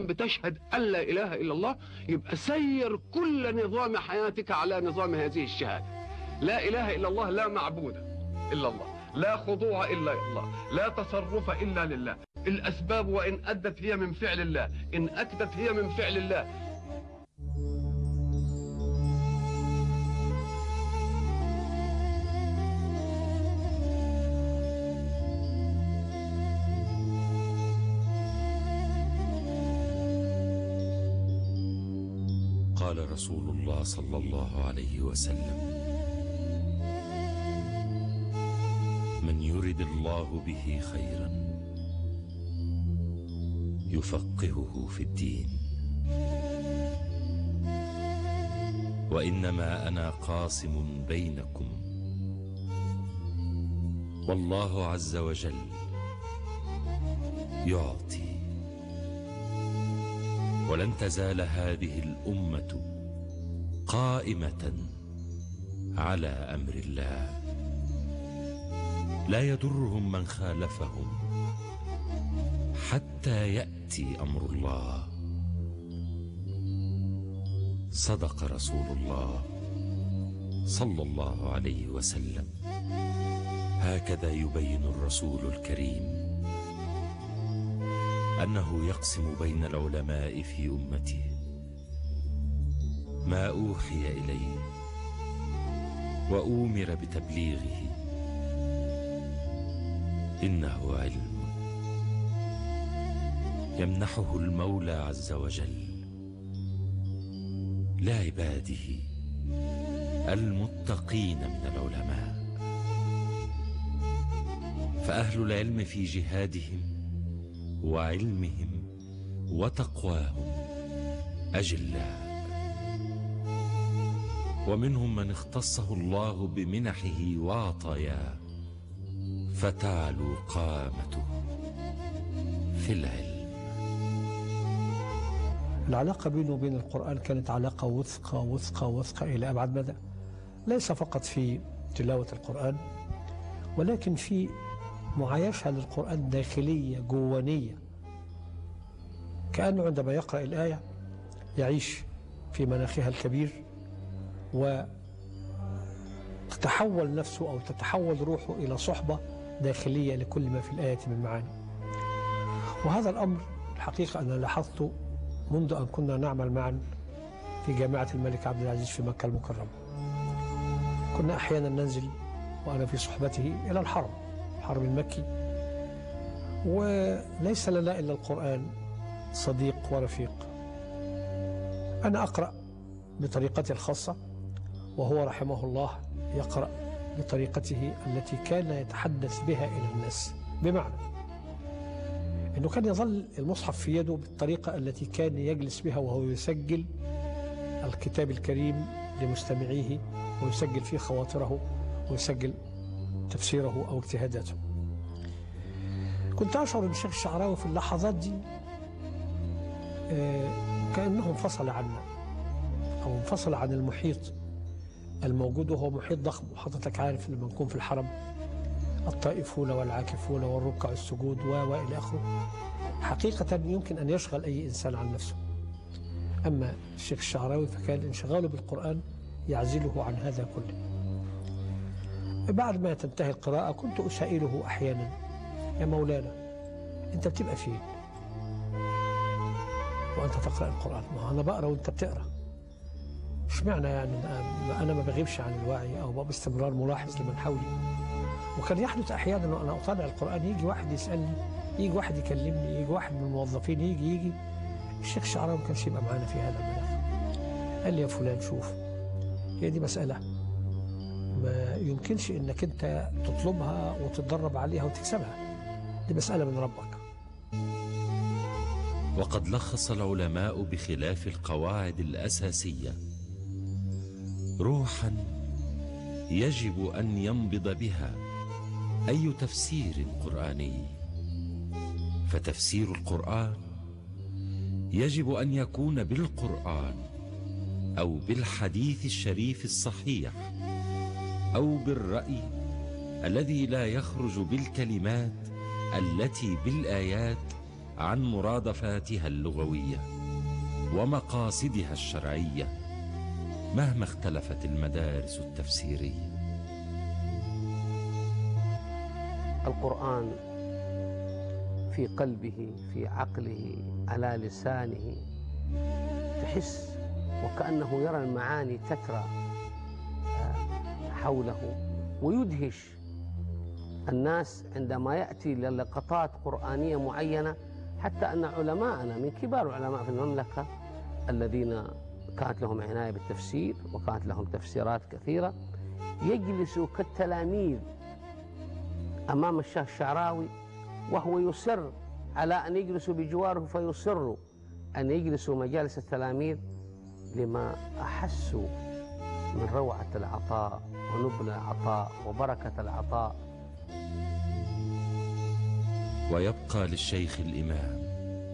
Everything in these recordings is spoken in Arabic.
دام بتشهد أن لا إله إلا الله يبقى سير كل نظام حياتك على نظام هذه الشهادة. لا إله إلا الله، لا معبود إلا الله، لا خضوع إلا الله، لا تصرف إلا لله. الأسباب وإن أدت هي من فعل الله، إن أكدت هي من فعل الله. قال رسول الله صلى الله عليه وسلم: من يرد الله به خيرا يفقهه في الدين. وإنما أنا قاسم بينكم، والله عز وجل يعطي. ولن تزال هذه الأمة قائمة على أمر الله، لا يضرهم من خالفهم حتى يأتي أمر الله. صدق رسول الله صلى الله عليه وسلم. هكذا يبين الرسول الكريم أنه يقسم بين العلماء في أمته ما أوحي إليه وأومر بتبليغه. إنه علم يمنحه المولى عز وجل لعباده المتقين من العلماء. فأهل العلم في جهادهم وعلمهم وتقواهم أجلاء، ومنهم من اختصه الله بمنحه وعطاياه فتعلو قامته في العلم. العلاقة بينه وبين القرآن كانت علاقة وثقة وثقة وثقة إلى أبعد مدى، ليس فقط في تلاوة القرآن ولكن في معايشة للقرآن داخلية جوانية، كأنه عندما يقرأ الآية يعيش في مناخها الكبير وتتحول نفسه أو تتحول روحه إلى صحبة داخلية لكل ما في الآية من معاني. وهذا الأمر الحقيقة أنا لاحظته منذ أن كنا نعمل معا في جامعة الملك عبد العزيز في مكة المكرمة. كنا أحيانا ننزل وأنا في صحبته إلى الحرم المكي، وليس لنا إلا القرآن صديق ورفيق. أنا أقرأ بطريقتي الخاصة وهو رحمه الله يقرأ بطريقته التي كان يتحدث بها إلى الناس، بمعنى أنه كان يظل المصحف في يده بالطريقة التي كان يجلس بها وهو يسجل الكتاب الكريم لمستمعيه ويسجل فيه خواطره ويسجل تفسيره أو اجتهاداته. كنت أشعر أن الشيخ الشعراوي في اللحظات دي كأنه انفصل عنا أو انفصل عن المحيط الموجود، وهو محيط ضخم. وحضرتك عارف لما نكون في الحرم الطائفون والعاكفون والركع السجود وإلى آخره، حقيقة يمكن أن يشغل أي إنسان عن نفسه. أما الشيخ الشعراوي فكان انشغاله بالقرآن يعزله عن هذا كله. بعد ما تنتهي القراءة كنت أسائله أحيانا: يا مولانا أنت بتبقى فين وأنت تقرأ القرآن؟ ما أنا بقرأ وأنت بتقرأ، اشمعنى يعني أنا ما بغيبش عن الوعي أو باستمرار ملاحظ لمن حولي؟ وكان يحدث أحيانا وأنا أطالع القرآن يجي واحد يسألني، يجي واحد يكلمني، يجي واحد من الموظفين يجي الشيخ الشعراوي ما كانش يبقى معانا في هذا الملف. قال لي: يا فلان شوف، هي دي مسألة ما يمكنش إنك أنت تطلبها وتتدرب عليها وتكسبها، دي مسألة من ربك. وقد لخص العلماء بخلاف القواعد الأساسية روحا يجب أن ينبض بها أي تفسير قرآني. فتفسير القرآن يجب أن يكون بالقرآن أو بالحديث الشريف الصحيح أو بالرأي الذي لا يخرج بالكلمات التي بالآيات عن مرادفاتها اللغوية ومقاصدها الشرعية مهما اختلفت المدارس التفسيرية. القرآن في قلبه، في عقله، على لسانه، تحس وكأنه يرى المعاني تترى حوله، ويدهش الناس عندما يأتي للقطات قرآنية معينة، حتى أن علماءنا من كبار العلماء في المملكة الذين كانت لهم عناية بالتفسير وكانت لهم تفسيرات كثيرة يجلسوا كالتلاميذ أمام الشيخ الشعراوي، وهو يصر على أن يجلسوا بجواره، فيصروا أن يجلسوا مجالس التلاميذ لما أحسوا من روعة العطاء ونبل العطاء وبركة العطاء. ويبقى للشيخ الإمام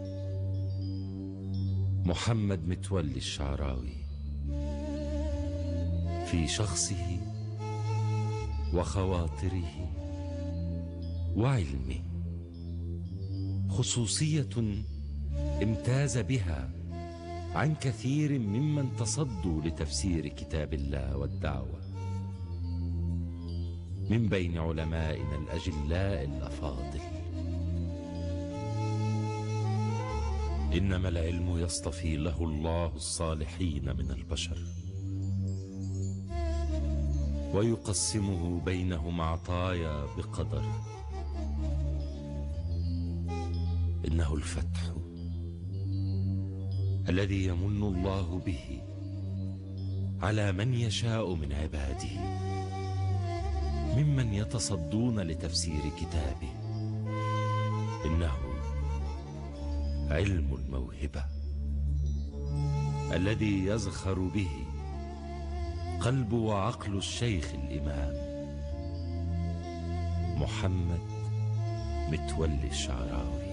محمد متولي الشعراوي في شخصه وخواطره وعلمه خصوصية امتاز بها عن كثير ممن تصدوا لتفسير كتاب الله والدعوة من بين علمائنا الأجلاء الأفاضل. إنما العلم يصطفي له الله الصالحين من البشر ويقسمه بينهم عطايا بقدر. إنه الفتح الذي يمن الله به على من يشاء من عباده ممن يتصدون لتفسير كتابه. إنه علم الموهبة الذي يزخر به قلب وعقل الشيخ الإمام محمد متولي الشعراوي.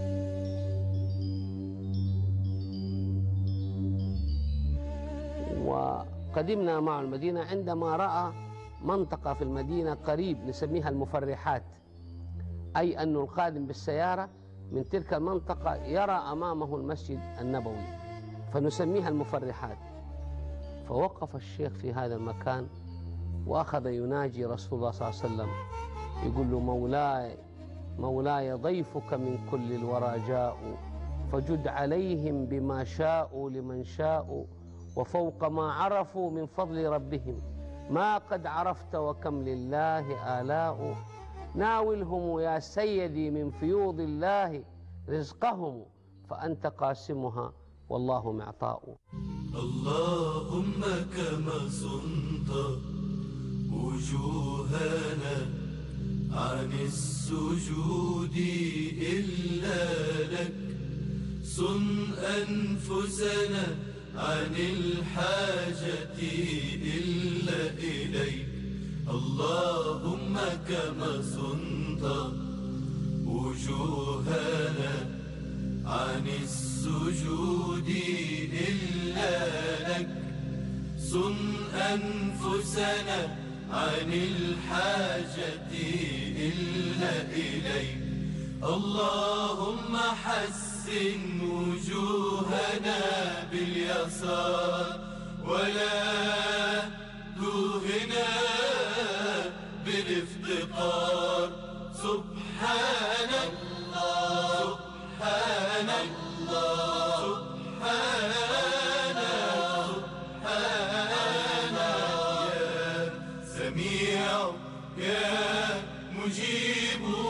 وقدمنا مع المدينة عندما رأى منطقة في المدينة قريب نسميها المفرحات، أي أن القادم بالسيارة من تلك المنطقة يرى أمامه المسجد النبوي فنسميها المفرحات. فوقف الشيخ في هذا المكان وأخذ يناجي رسول الله صلى الله عليه وسلم، يقول له: مولاي مولاي ضيفك من كل الورى جاء، فجد عليهم بما شاءوا لمن شاءوا، وفوق ما عرفوا من فضل ربهم ما قد عرفت، وكم لله آلاء. ناولهم يا سيدي من فيوض الله رزقهم، فأنت قاسمها والله معطاء. اللهم كما صنت وجوهنا عن السجود إلا لك، صن أنفسنا عن الحاجة إلا إليك. اللهم كما صنت وجوهنا عن السجود إلا لك، صن أنفسنا عن الحاجة إلا إليك. اللهم حسن وجوهنا باليسار، ولا توهنا بالافتقار. سبحان الله سبحان الله سبحان سبحان، يا سميع يا مجيب